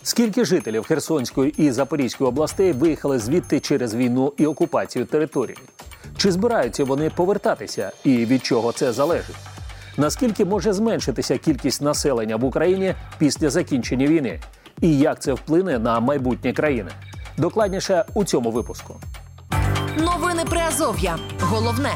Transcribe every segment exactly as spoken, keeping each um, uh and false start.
Скільки жителів Херсонської і Запорізької областей виїхали звідти через війну і окупацію території? Чи збираються вони повертатися і від чого це залежить? Наскільки може зменшитися кількість населення в Україні після закінчення війни? І як це вплине на майбутнє країни? Докладніше у цьому випуску. Новини Приазов'я. Головне.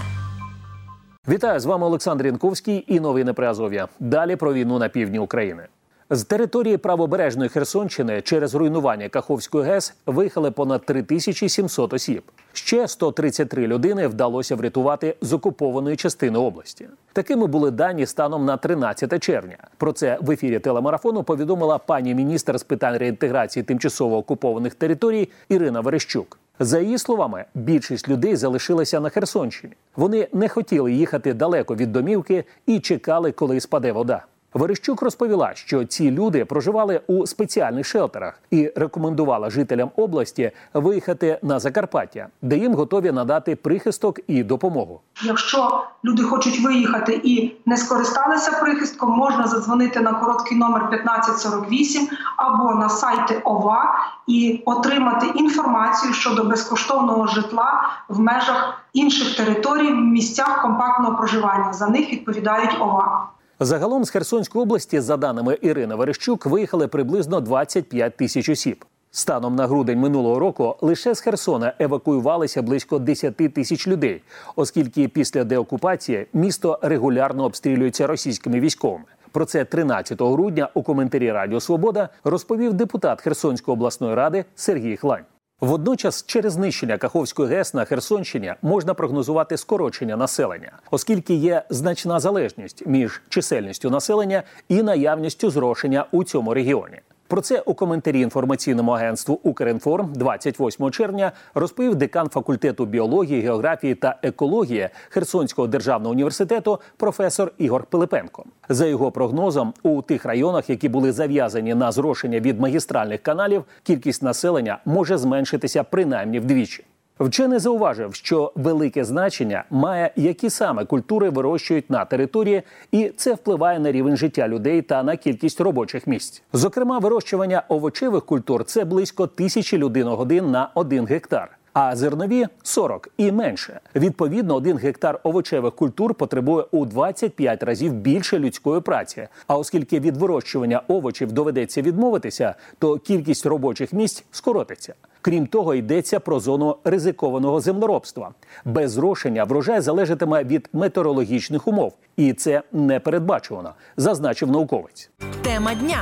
Вітаю, з вами Олександр Янковський і новини Приазов'я. Далі про війну на півдні України. З території правобережної Херсонщини через руйнування Каховської ГЕС виїхали понад три тисячі сімсот осіб. Ще сто тридцять три людини вдалося врятувати з окупованої частини області. Такими були дані станом на тринадцяте червня. Про це в ефірі телемарафону повідомила пані міністр з питань реінтеграції тимчасово окупованих територій Ірина Верещук. За її словами, більшість людей залишилася на Херсонщині. Вони не хотіли їхати далеко від домівки і чекали, коли спаде вода. Верещук розповіла, що ці люди проживали у спеціальних шелтерах і рекомендувала жителям області виїхати на Закарпаття, де їм готові надати прихисток і допомогу. Якщо люди хочуть виїхати і не скористалися прихистком, можна задзвонити на короткий номер п'ятнадцять сорок вісім або на сайти ОВА і отримати інформацію щодо безкоштовного житла в межах інших територій, в місцях компактного проживання. За них відповідають ОВА. Загалом з Херсонської області, за даними Ірини Верещук, виїхали приблизно двадцять п'ять тисяч осіб. Станом на грудень минулого року лише з Херсона евакуювалися близько десять тисяч людей, оскільки після деокупації місто регулярно обстрілюється російськими військовими. Про це тринадцятого грудня у коментарі Радіо Свобода розповів депутат Херсонської обласної ради Сергій Хлань. Водночас, через знищення Каховської ГЕС на Херсонщині можна прогнозувати скорочення населення, оскільки є значна залежність між чисельністю населення і наявністю зрошення у цьому регіоні. Про це у коментарі інформаційному агентству «Укрінформ» двадцять восьмого червня розповів декан факультету біології, географії та екології Херсонського державного університету професор Ігор Пилипенко. За його прогнозом, у тих районах, які були зав'язані на зрошення від магістральних каналів, кількість населення може зменшитися принаймні вдвічі. Вчений зауважив, що велике значення має, які саме культури вирощують на території, і це впливає на рівень життя людей та на кількість робочих місць. Зокрема, вирощування овочевих культур – це близько тисячі людиногодин на один гектар, а зернові – сорок і менше. Відповідно, один гектар овочевих культур потребує у двадцять п'ять разів більше людської праці. А оскільки від вирощування овочів доведеться відмовитися, то кількість робочих місць скоротиться. Крім того, йдеться про зону ризикованого землеробства. Без зрошення врожай залежатиме від метеорологічних умов. І це не передбачувано, зазначив науковець. Тема дня.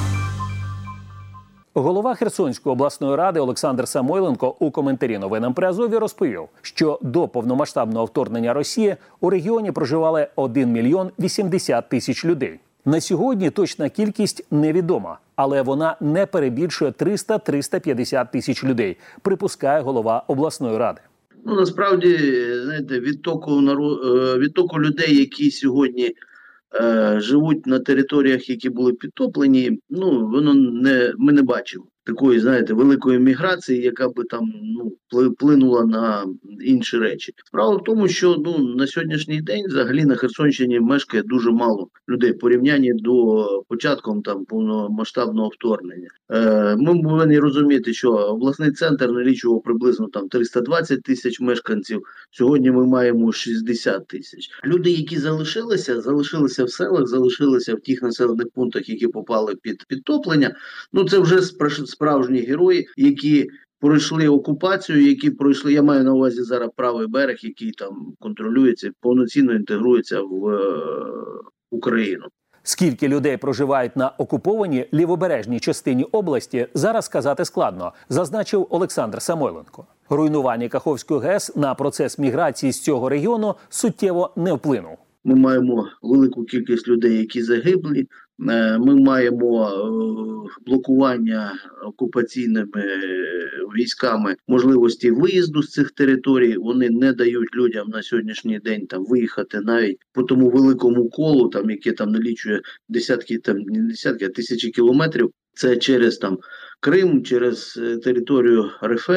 Голова Херсонської обласної ради Олександр Самойленко у коментарі новинам Приазов'я розповів, що до повномасштабного вторгнення Росії у регіоні проживали один мільйон вісімдесят тисяч людей. На сьогодні точна кількість невідома, але вона не перебільшує триста - триста п'ятдесят тисяч людей, припускає голова обласної ради. Ну, насправді, знаєте, відтоку, народ... відтоку людей, які сьогодні е, живуть на територіях, які були підтоплені, ну, воно не, ми не бачимо такої, знаєте, великої міграції, яка би там ну, вплинула на інші речі. Справа в тому, що ну, на сьогоднішній день взагалі на Херсонщині мешкає дуже мало людей в порівнянні до початком там повномасштабного вторгнення. Е, ми повинні розуміти, що обласний центр налічував приблизно там триста двадцять тисяч мешканців. Сьогодні ми маємо шістдесят тисяч. Люди, які залишилися, залишилися в селах, залишилися в тих населених пунктах, які попали під підтоплення. Ну це вже справжні герої, які пройшли окупацію, які пройшли, я маю на увазі зараз правий берег, який там контролюється, повноцінно інтегрується в е, Україну. Скільки людей проживають на окупованій лівобережній частині області, зараз сказати складно, зазначив Олександр Самойленко. Руйнування Каховської ГЕС на процес міграції з цього регіону суттєво не вплинув. Ми маємо велику кількість людей, які загиблі. Ми маємо блокування окупаційними військами можливості виїзду з цих територій. Вони не дають людям на сьогоднішній день там виїхати навіть по тому великому колу, там яке там налічує десятки, там не десятки, а тисячі кілометрів. Це через там Крим, через територію РФ.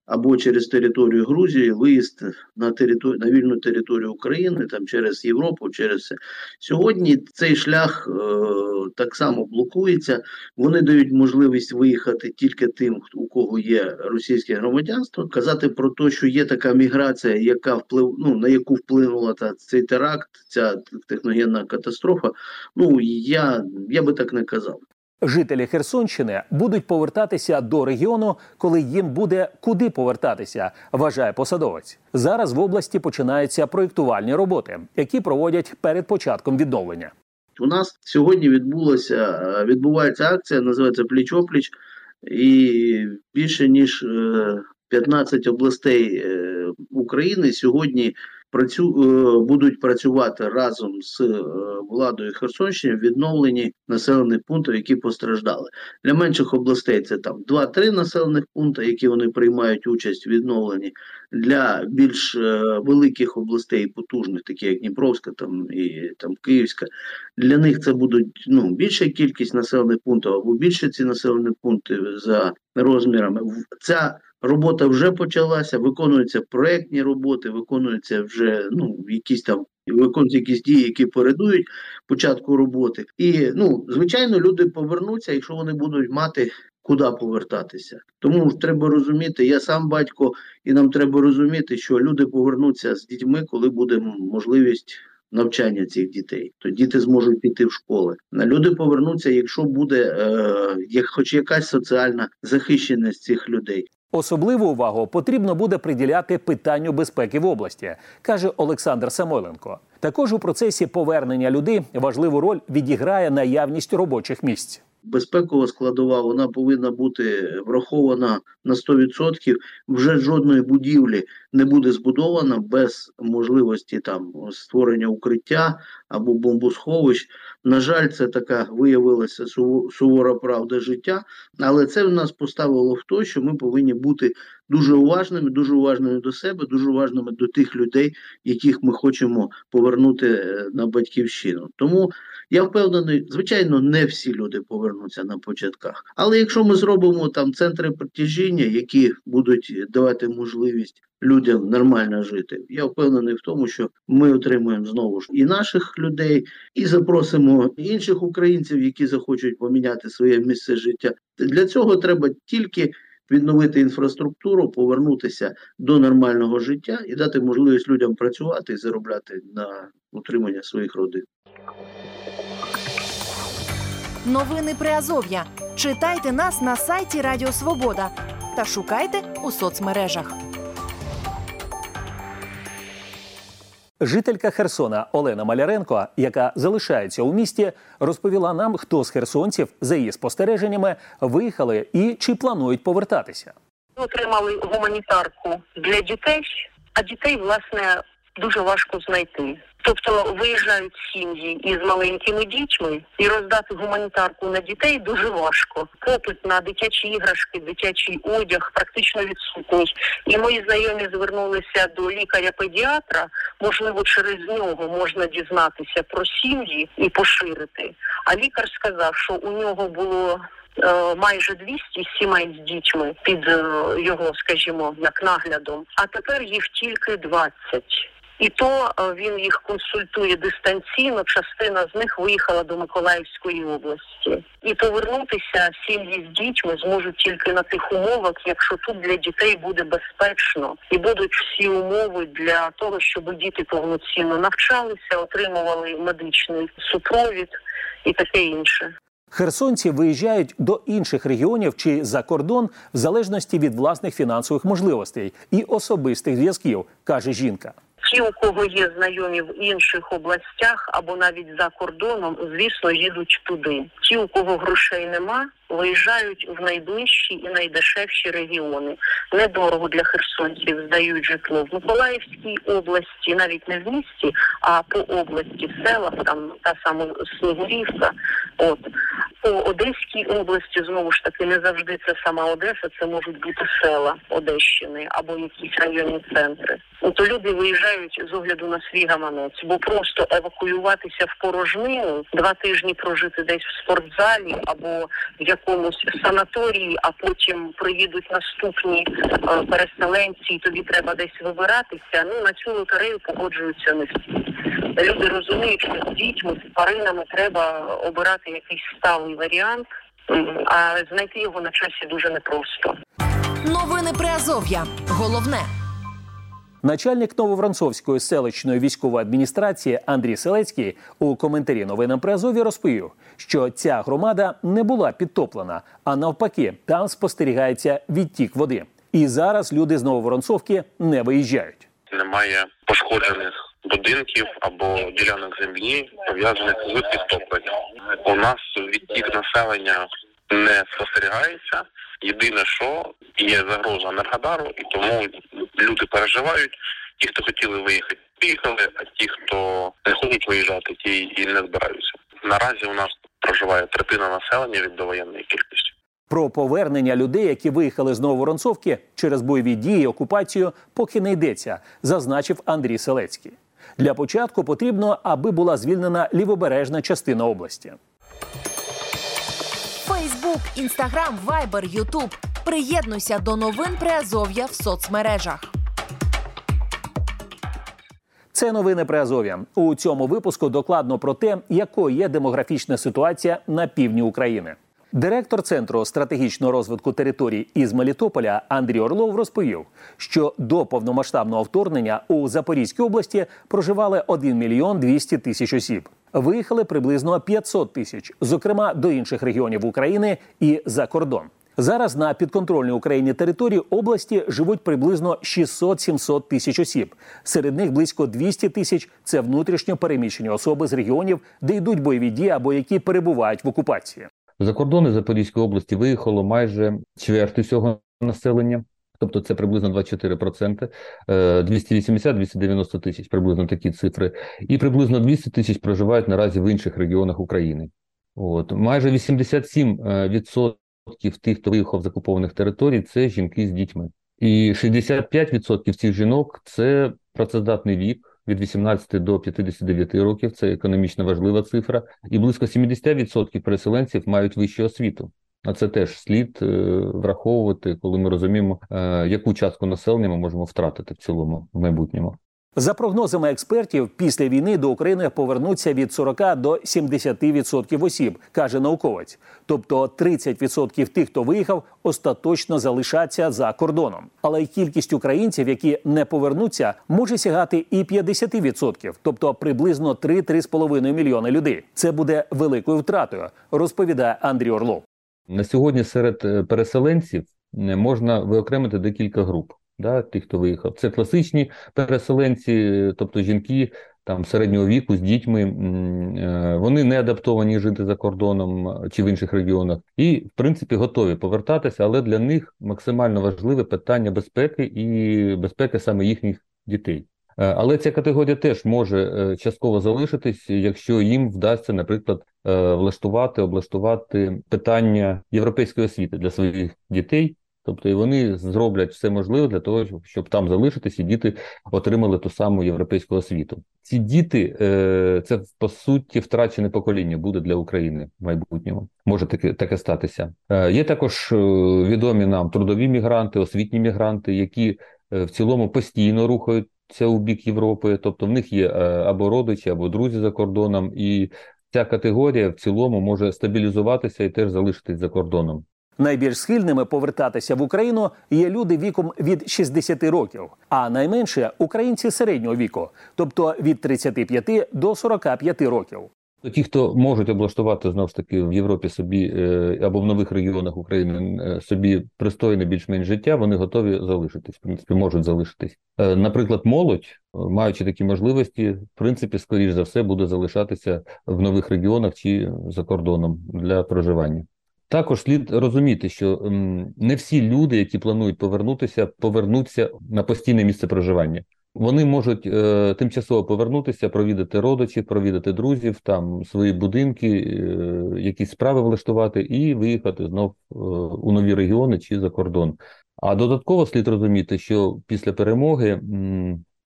або через територію Грузії, виїзд на територію, на вільну територію України, там через Європу, через все. Сьогодні цей шлях е, так само блокується. Вони дають можливість виїхати тільки тим, у кого є російське громадянство. Казати про те, що є така міграція, яка вплив, ну, на яку вплинула та, цей теракт, ця техногенна катастрофа, ну, я, я би так не казав. Жителі Херсонщини будуть повертатися до регіону, коли їм буде куди повертатися, вважає посадовець. Зараз в області починаються проєктувальні роботи, які проводять перед початком відновлення. У нас сьогодні відбулося, відбувається акція, називається «Пліч-опліч», і більше ніж п'ятнадцять областей України сьогодні працю, будуть працювати разом з владою Херсонщини в відновленні населених пунктів, які постраждали. Для менших областей це там два-три населених пункти, які вони приймають участь в відновленні. Для більш великих областей, потужних, такі як Дніпровська там, і там, Київська, для них це будуть ну, більша кількість населених пунктів або більше ці населені пункти за розмірами. Ця робота вже почалася, виконуються проєктні роботи, виконуються вже ну, якісь там виконуються якісь дії, які передують початку роботи. І, ну, звичайно, люди повернуться, якщо вони будуть мати куди повертатися. Тому треба розуміти, я сам батько, і нам треба розуміти, що люди повернуться з дітьми, коли буде можливість навчання цих дітей. То діти зможуть піти в школи. Люди повернуться, якщо буде е, як, хоч якась соціальна захищеність цих людей. Особливу увагу потрібно буде приділяти питанню безпеки в області, каже Олександр Самойленко. Також у процесі повернення людей важливу роль відіграє наявність робочих місць. Безпекова складова, вона повинна бути врахована на сто відсотків. Вже жодної будівлі не буде збудована без можливості там створення укриття або бомбосховищ. На жаль, це така виявилася сувора правда життя, але це в нас поставило в те, що ми повинні бути дуже уважними, дуже уважними до себе, дуже уважними до тих людей, яких ми хочемо повернути на батьківщину. Тому я впевнений, звичайно, не всі люди повернуться на початках. Але якщо ми зробимо там центри притяжіння, які будуть давати можливість людям нормально жити, я впевнений в тому, що ми отримаємо знову ж і наших людей, і запросимо інших українців, які захочуть поміняти своє місце життя. Для цього треба тільки відновити інфраструктуру, повернутися до нормального життя і дати можливість людям працювати і заробляти на утримання своїх родин. Новини Приазов'я. Читайте нас на сайті Радіо Свобода та шукайте у соцмережах. Жителька Херсона Олена Маляренко, яка залишається у місті, розповіла нам, хто з херсонців, за її спостереженнями, виїхали і чи планують повертатися. Отримали гуманітарку для дітей, а дітей, власне, дуже важко знайти. Тобто виїжджають сім'ї із маленькими дітьми і роздати гуманітарку на дітей дуже важко. Попит на дитячі іграшки, дитячий одяг практично відсутній. І мої знайомі звернулися до лікаря-педіатра, можливо, через нього можна дізнатися про сім'ї і поширити. А лікар сказав, що у нього було майже двісті сімей з дітьми під його, скажімо, як наглядом, а тепер їх тільки двадцять. І то він їх консультує дистанційно, частина з них виїхала до Миколаївської області. І повернутися сім'ї з дітьми зможуть тільки на тих умовах, якщо тут для дітей буде безпечно. І будуть всі умови для того, щоб діти повноцінно навчалися, отримували медичний супровід і таке інше. Херсонці виїжджають до інших регіонів чи за кордон в залежності від власних фінансових можливостей і особистих зв'язків, каже жінка. Ті, у кого є знайомі в інших областях або навіть за кордоном, звісно, їдуть туди. Ті, у кого грошей нема, виїжджають в найближчі і найдешевші регіони. Недорого для херсонців здають житло в Миколаївській області, навіть не в місті, а по області, в селах, там та сама Снігурівка. От. По Одеській області, знову ж таки, не завжди це сама Одеса, це можуть бути села Одещини або якісь районні центри. То люди виїжджають з огляду на свій гаманець, бо просто евакуюватися в порожнину, два тижні прожити десь в спортзалі або в якомусь санаторії, а потім приїдуть наступні е, переселенці, і тобі треба десь вибиратися, ну на цю лотерею погоджуються не всі. Люди розуміють, що з дітьми, з тваринами треба обирати якийсь сталий варіант, а знайти його на часі дуже непросто. Новини Приазов'я. Головне. Начальник Нововранцовської селищної військової адміністрації Андрій Селецький у коментарі новинам Приазов'я розповів, що ця громада не була підтоплена, а навпаки, там спостерігається відтік води. І зараз люди з Нововоронцовки не виїжджають. Немає пошкоджених будинків або ділянок землі, пов'язаних з підтопленням. У нас відтік населення не спостерігається. Єдине, що є загроза Енергодару, і тому люди переживають. Ті, хто хотіли виїхати, поїхали, а ті, хто не хочуть виїжджати, ті і не збираються. Наразі у нас проживає третина населення від довоєнної кількості. Про повернення людей, які виїхали з Нововоронцовки через бойові дії і окупацію, поки не йдеться, зазначив Андрій Селецький. Для початку потрібно, аби була звільнена лівобережна частина області. Фейсбук, Інстаграм, Вайбер, Ютуб. Приєднуйся до новин Приазов'я в соцмережах. Це новини Приазов'я. У цьому випуску докладно про те, якою є демографічна ситуація на півдні України. Директор Центру стратегічного розвитку територій із Мелітополя Андрій Орлов розповів, що до повномасштабного вторгнення у Запорізькій області проживали один мільйон двісті тисяч осіб. Виїхали приблизно п'ятсот тисяч, зокрема до інших регіонів України і за кордон. Зараз на підконтрольній Україні території області живуть приблизно шістсот-сімсот тисяч осіб. Серед них близько двісті тисяч – це внутрішньо переміщені особи з регіонів, де йдуть бойові дії або які перебувають в окупації. За кордони Запорізької області виїхало майже чверть усього населення, тобто це приблизно двадцять чотири відсотки, двісті вісімдесят - двісті дев'яносто тисяч, приблизно такі цифри, і приблизно двісті тисяч проживають наразі в інших регіонах України. От. Майже вісімдесят сім відсотків тих, хто виїхав з окупованих територій, це жінки з дітьми. І шістдесят п'ять відсотків цих жінок – це працездатний вік, від вісімнадцяти до п'ятдесяти дев'яти років, це економічно важлива цифра, і близько сімдесят відсотків переселенців мають вищу освіту. А це теж слід е, враховувати, коли ми розуміємо, е, яку частку населення ми можемо втратити в цілому в майбутньому. За прогнозами експертів, після війни до України повернуться від сорока до сімдесяти відсотків осіб, каже науковець. Тобто тридцять відсотків тих, хто виїхав, остаточно залишаться за кордоном. Але й кількість українців, які не повернуться, може сягати і п'ятдесят відсотків, тобто приблизно три-три з половиною мільйони людей. Це буде великою втратою, розповідає Андрій Орлов. На сьогодні серед переселенців можна виокремити декілька груп. Да, тих, хто виїхав. Це класичні переселенці, тобто жінки там, середнього віку з дітьми, вони не адаптовані жити за кордоном чи в інших регіонах і, в принципі, готові повертатися, але для них максимально важливе питання безпеки і безпеки саме їхніх дітей. Але ця категорія теж може частково залишитись, якщо їм вдасться, наприклад, влаштувати, облаштувати питання європейської освіти для своїх дітей. Тобто і вони зроблять все можливе для того, щоб там залишитись і діти отримали ту саму європейську освіту. Ці діти, це по суті втрачене покоління буде для України в майбутньому. Може таке, таке статися. Є також відомі нам трудові мігранти, освітні мігранти, які в цілому постійно рухаються у бік Європи. Тобто в них є або родичі, або друзі за кордоном. І ця категорія в цілому може стабілізуватися і теж залишитись за кордоном. Найбільш схильними повертатися в Україну є люди віком від шістдесяти років, а найменше – українці середнього віку, тобто від тридцяти п'яти до сорока п'яти років. Ті, хто можуть облаштувати, знову ж таки, в Європі собі або в нових регіонах України собі пристойне більш-менш життя, вони готові залишитись, в принципі, можуть залишитись. Наприклад, молодь, маючи такі можливості, в принципі, скоріш за все, буде залишатися в нових регіонах чи за кордоном для проживання. Також слід розуміти, що не всі люди, які планують повернутися, повернуться на постійне місце проживання. Вони можуть е, тимчасово повернутися, провідати родичів, провідати друзів, там свої будинки, е, якісь справи влаштувати і виїхати знов е, у нові регіони чи за кордон. А додатково слід розуміти, що після перемоги м,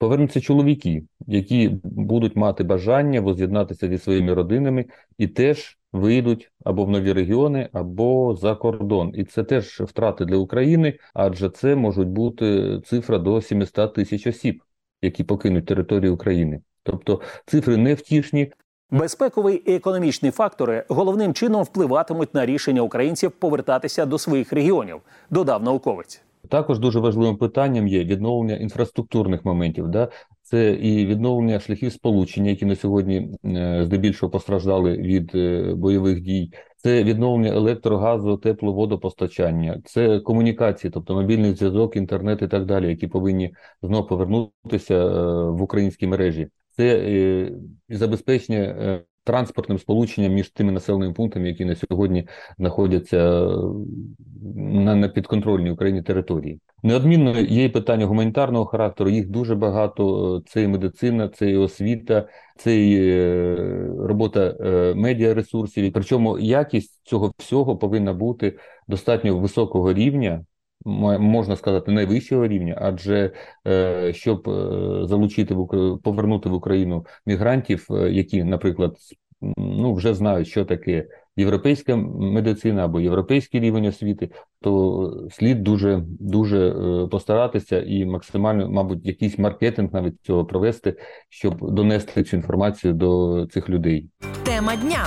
Повернуться чоловіки, які будуть мати бажання воз'єднатися зі своїми родинами і теж вийдуть або в нові регіони, або за кордон. І це теж втрати для України, адже це можуть бути цифра до сімсот тисяч осіб, які покинуть територію України. Тобто цифри невтішні. Безпекові і економічні фактори головним чином впливатимуть на рішення українців повертатися до своїх регіонів, додав науковець. Також дуже важливим питанням є відновлення інфраструктурних моментів. Да? Це і відновлення шляхів сполучення, які на сьогодні е, здебільшого постраждали від е, бойових дій. Це відновлення електро-, газу-, тепло-, водопостачання. Це комунікації, тобто мобільний зв'язок, інтернет і так далі, які повинні знов повернутися е, в українські мережі. Це е, забезпечення е, транспортним сполученням між тими населеними пунктами, які на сьогодні знаходяться на, на підконтрольній Україні території. Неодмінно є і питання гуманітарного характеру, їх дуже багато, це і медицина, це і освіта, це і е, робота е, медіаресурсів. Причому якість цього всього повинна бути достатньо високого рівня, можна сказати, найвищого рівня, адже е, щоб е, залучити, в, повернути в Україну мігрантів, е, які, наприклад, ну, вже знають, що таке європейська медицина або європейський рівень освіти, то слід дуже, дуже е, постаратися і максимально, мабуть, якийсь маркетинг навіть цього провести, щоб донести цю інформацію до цих людей. Тема дня.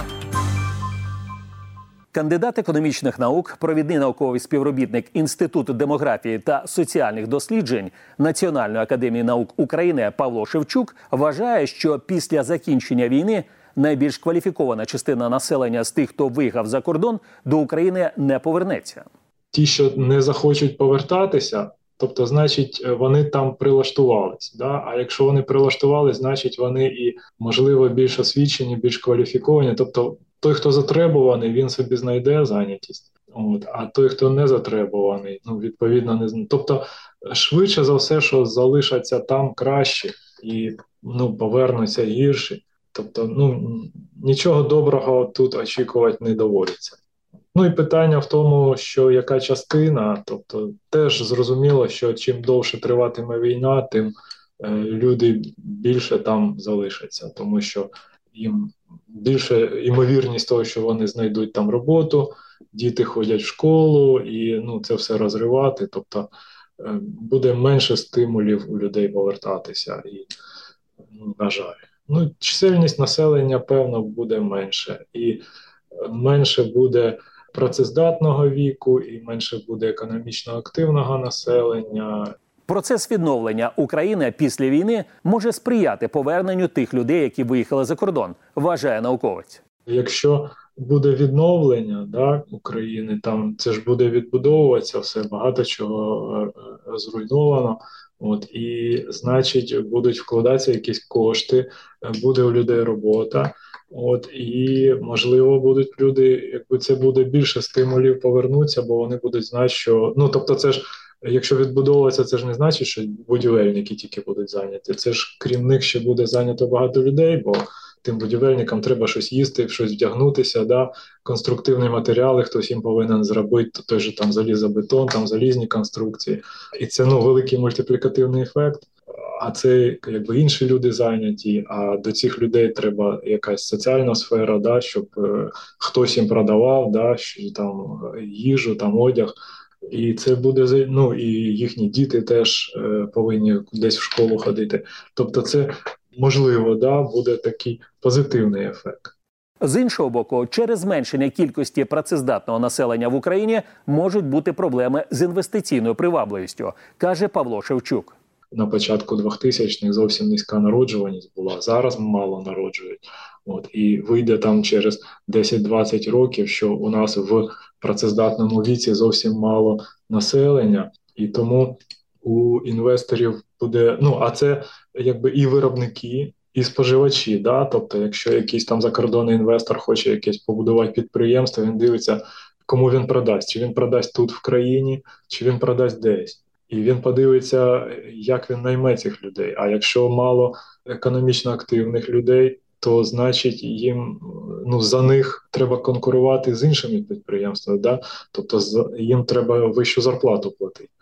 Кандидат економічних наук, провідний науковий співробітник Інституту демографії та соціальних досліджень Національної академії наук України Павло Шевчук вважає, що після закінчення війни найбільш кваліфікована частина населення з тих, хто виїхав за кордон, до України не повернеться. Ті, що не захочуть повертатися, тобто, значить, вони там прилаштувались. Да? А якщо вони прилаштувались, значить, вони і, можливо, більш освічені, більш кваліфіковані. Тобто, той, хто затребуваний, він собі знайде зайнятість. От, а той, хто не затребуваний, ну, відповідно, не знайде. Тобто, швидше за все, що залишаться там краще і, ну, повернуться гірші. Тобто, ну, нічого доброго тут очікувати не доводиться. Ну і питання в тому, що яка частина, тобто теж зрозуміло, що чим довше триватиме війна, тим е, люди більше там залишаться, тому що їм більше ймовірність того, що вони знайдуть там роботу, діти ходять в школу і, ну, це все розривати, тобто е, буде менше стимулів у людей повертатися і, ну, на жаль. Ну, чисельність населення, певно, буде менше і менше буде працездатного віку і менше буде економічно активного населення. Процес відновлення України після війни може сприяти поверненню тих людей, які виїхали за кордон, вважає науковець. Якщо буде відновлення, да, України, там це ж буде відбудовуватися все, багато чого зруйновано. От, і, значить, будуть вкладатися якісь кошти, буде у людей робота, от, і, можливо, будуть люди, якби це буде більше стимулів повернутися, бо вони будуть знати, що, ну, тобто це ж, якщо відбудовуватися, це ж не значить, що будівельники тільки будуть зайняті, це ж крім них ще буде зайнято багато людей, бо тим будівельникам треба щось їсти, в щось вдягнутися, да? Конструктивні матеріали, хтось їм повинен зробити, той же там залізобетон, там залізні конструкції. І це, ну, великий мультиплікативний ефект. А це, якби, інші люди зайняті, а до цих людей треба якась соціальна сфера, да? Щоб е, хтось їм продавав, да? Що, там, їжу, там, одяг. І це буде, ну, і їхні діти теж е, повинні десь в школу ходити. Тобто це, можливо, да, буде такий позитивний ефект. З іншого боку, через зменшення кількості працездатного населення в Україні можуть бути проблеми з інвестиційною привабливістю, каже Павло Шевчук. На початку двохтисячних зовсім низька народжуваність була, зараз мало народжують. От, і вийде там через десять-двадцять років, що у нас в працездатному віці зовсім мало населення, і тому у інвесторів буде, ну, а це якби і виробники, і споживачі, да? Тобто, якщо якийсь там закордонний інвестор хоче якесь побудувати підприємство, він дивиться, кому він продасть, чи він продасть тут в країні, чи він продасть десь. І він подивиться, як він найме цих людей. А якщо мало економічно активних людей, то, значить, їм, ну, за них треба конкурувати з іншими підприємствами, да? Тобто їм треба вищу зарплату платити.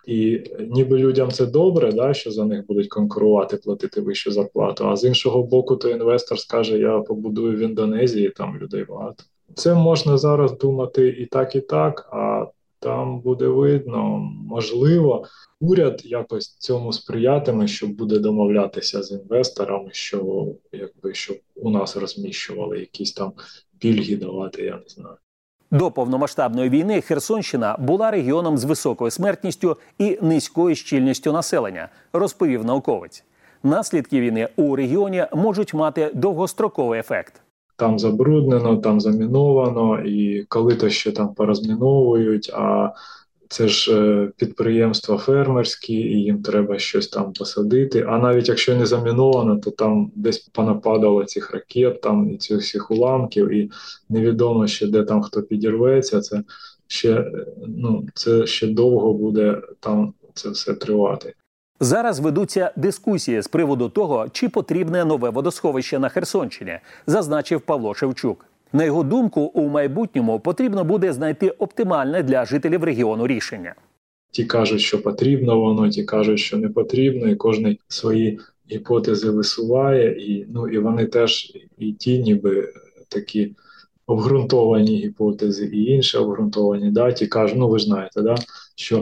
І ніби людям це добре, да, що за них будуть конкурувати, платити вищу зарплату, а з іншого боку, то інвестор скаже, я побудую в Індонезії, там людей багато. Це можна зараз думати і так, і так, а там буде видно, можливо, уряд якось цьому сприятиме, що буде домовлятися з інвесторами, що якби щоб у нас розміщували якісь там пільги давати, я не знаю. До повномасштабної війни Херсонщина була регіоном з високою смертністю і низькою щільністю населення, розповів науковець. Наслідки війни у регіоні можуть мати довгостроковий ефект. Там забруднено, там заміновано, і коли-то ще там порозміновують, а це ж підприємства фермерські, і їм треба щось там посадити. А навіть якщо не заміновано, то там десь понападало цих ракет, там і цих всіх уламків, і невідомо ще, де там хто підірветься. Це ще, ну, це ще довго буде там це все тривати. Зараз ведуться дискусії з приводу того, чи потрібне нове водосховище на Херсонщині, зазначив Павло Шевчук. На його думку, у майбутньому потрібно буде знайти оптимальне для жителів регіону рішення. Ті кажуть, що потрібно воно, ті кажуть, що не потрібно, і кожен свої гіпотези висуває, і, ну, і вони теж, і ті ніби такі обґрунтовані гіпотези, і інші обґрунтовані, да, ті кажуть, ну ви ж знаєте, да, що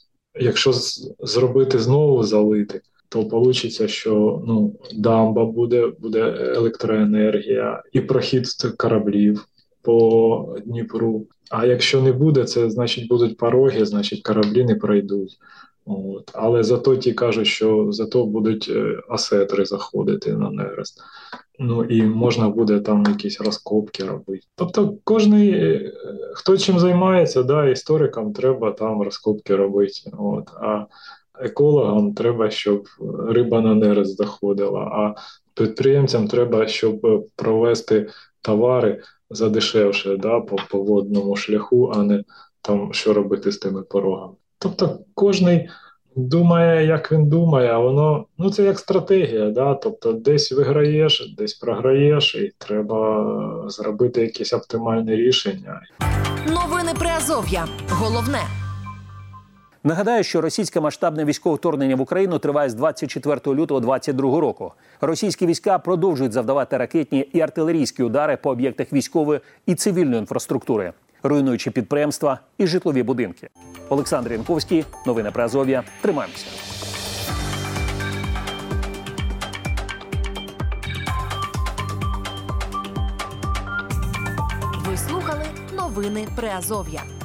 якщо зробити знову залити, то вийде, що ну, дамба буде, буде електроенергія і прохід кораблів по Дніпру. А якщо не буде, це значить будуть пороги, значить кораблі не пройдуть. От. Але зато ті кажуть, що зато будуть осетри заходити на нерест. Ну і можна буде там якісь розкопки робити. Тобто кожний, хто чим займається, да, історикам треба там розкопки робити. От. А екологам треба, щоб риба на нерест заходила, а підприємцям треба, щоб провести товари задешевше, да, по, по водному шляху, а не там, що робити з тими порогами. Тобто кожний думає, як він думає, а воно, ну це як стратегія, да, тобто десь виграєш, десь програєш, і треба зробити якесь оптимальне рішення. Новини Приазов'я. Головне. Нагадаю, що російське масштабне військове вторгнення в Україну триває з двадцять четвертого лютого двадцять другого року. Російські війська продовжують завдавати ракетні і артилерійські удари по об'єктах військової і цивільної інфраструктури, руйнуючи підприємства і житлові будинки. Олександр Янковський, новини Приазов'я. Тримаємося. Ви слухали новини Приазов'я.